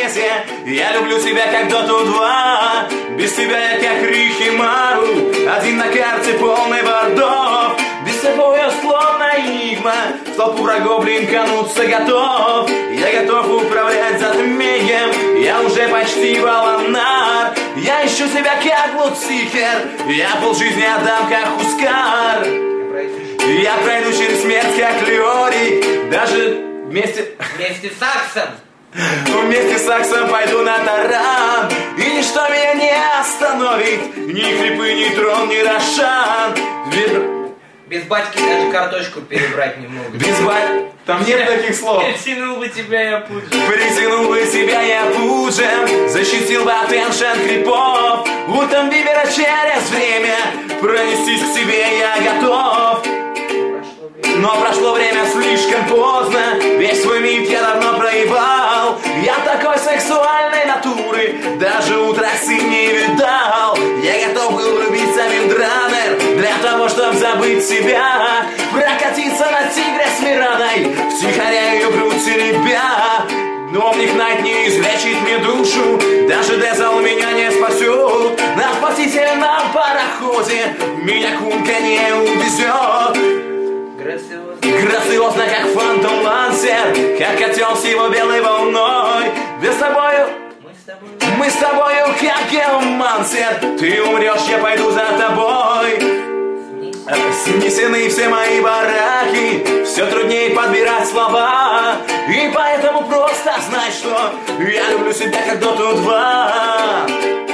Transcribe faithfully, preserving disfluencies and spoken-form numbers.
Генезисе. Я люблю тебя как Доту два. Без тебя я как Рихимару, один на карте полный бордов. Без тобой я словно Игма, в толпу врагов блинкануться готов. Я готов управлять затмением, я уже почти Валанар. Я ищу тебя как Луцифер, я полжизни отдам как Хускар. Я пройду через смерть как Леорий, даже вместе... Вместе с Аксом. Вместе с Аксом пойду на таран, и ничто меня не остановит, ни хрипы, ни трон, ни Рошан. Без батьки даже картошку перебрать не могут. Без батьки? Там нет таких слов. Притянул бы тебя я пуджем. Притянул бы тебя я пуджем, защитил бы от эншен крипов. У Тамбибера через время пронестись к тебе я готов. Но прошло время слишком поздно, весь свой мид я давно проебал. Я такой сексуальной натуры, даже утра сын не видал. Я готов был влюбиться в Виндранер для того, чтобы забыть себя, прокатиться на тигре с Мираной, втихаря ее грудь теребя. Но в них найт не излечит мне душу, даже Дезал меня не спасет. На спасительном пароходе меня кунка не увезет. Грациозно, как фантом лансер, как котел с его белой волной. Без тобою, мы с тобою, мы с тобою как геомансер. Ты умрешь, я пойду за тобой. Снесены все мои бараки, все труднее подбирать слова. И поэтому просто знай, что я люблю себя как Доту два.